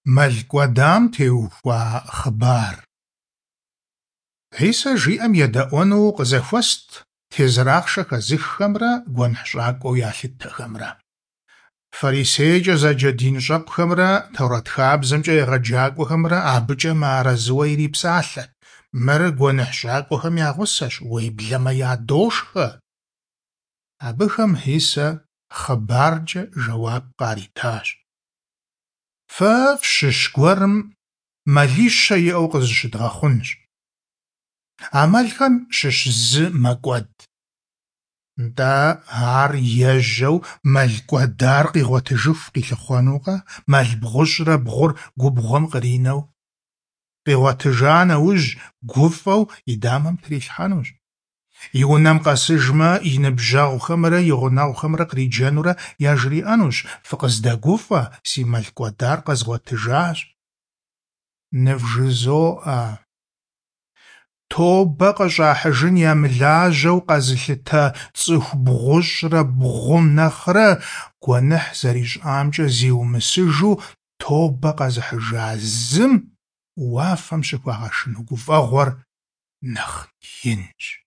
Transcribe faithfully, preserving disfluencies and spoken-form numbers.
Мэл теухуа хъыбар. Гъисэ жиӏэм едэӏуэну къызэхуэст тезырахъшэ хэзыххэмрэ гуэныхьщӏакӏуэу ялъытэхэмрэ. Фарисейкӏэ зэджэ дин щӏэкъухэмрэ Торэт хабзэмкӏэ егъэджакӏуэхэмрэ абыкӏэ мыарэзыуэ ирипсалъэт. Мыр гуэныхьщӏакӏуэхэм я гъусэщ, уеблэмэ ядошхэ. Абыхэм Гъисэ хъыбаркӏэ жэуап къаритащ. Фэ фщыщ гуэрым мэлищэ иӏэу къызыщыдгъэхъунщ. А мэлхэм щыщ зы мэкӏуэд. НтӀэ ар ежьэу мэл кӏуэдар къигъуэтыжыху къилъыхъуэнукъэ, мэл бгъущӏрэ бгъур губгъуэм къринэу? Къигъуэтыжа нэужь гуфӏэу и дамэм трилъхьэнущ. И унэм къэсыжмэ, и ныбжьэгъухэмрэ и гъунэгъухэмрэ къриджэнурэ яжриӏэнущ: «Фыкъыздэгуфӏэ, си мэл кӏуэдар къэзгъуэтыжащ». Нывжызоӏэ: тобэ къыщӏахьыжын ямылажьэу къэзылъытэ цӏыху бгъущӏрэ бгъум нэхърэ гуэныхь зэрищӏамкӏэ зиумысыжу тобэ къэзыхьыжа зым уафэм щыхуагъэшыну гуфӏэгъуэр нэхъ инщ.